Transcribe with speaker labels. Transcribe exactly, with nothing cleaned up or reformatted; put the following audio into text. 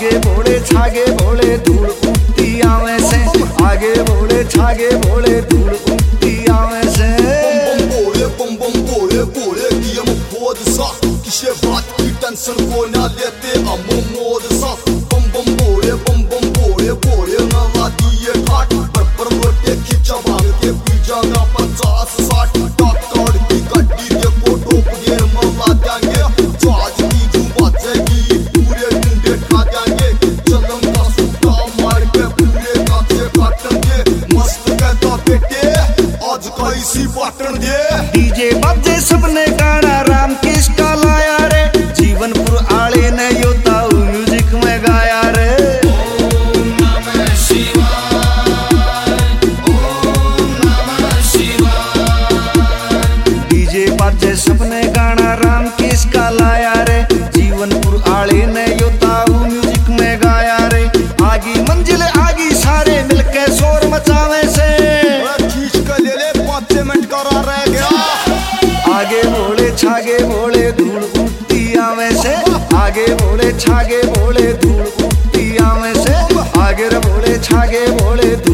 Speaker 1: आगे भोले छागे भोले धूल उठती आवे से, आगे भोले छागे भोले धूल उठती आवे से।
Speaker 2: बम बम भोले बम बम भोले भोले की हम बोध सा, किसे बात की टेंशन को ना लेते हम मोद सा। बम बम भोले बम बम भोले भोले ना ला दिए घाट पर पर लोटे खिंचा भाग के पीछा ना पचास साठ डॉक्टर की गड्डी देखो टोप के मरवा देंगे। जो आज की जो बचेगी पूरे डंडे खा देंगे, जन्म का सूटा मार के पूरे काटे काटेंगे। मस्त कहता बेटे आज का इसी पाटन दे।
Speaker 1: डीजे बजे सबने गाना राम किसका लाया रे, जीवनपुर आले ने योताऊ म्यूजिक में गाया रे।
Speaker 3: ओम नमः शिवाय, ओम नमः शिवाय।
Speaker 1: डीजे बजे सबने गाना राम किसका लाया रे, जीवनपुर आले ने योताऊ म्यूजिक में गाया रे। आगी मंजिल आगी सारे मिलके शोर मचावे से,
Speaker 2: खींच कर ले ले पाँच मिनट करा रह गया।
Speaker 1: आगे भोले छागे भोले धूल उठती आवे से, आगे भोले छागे भोले धूल उठती आवे से, आगे रे भोले छागे भोले धूल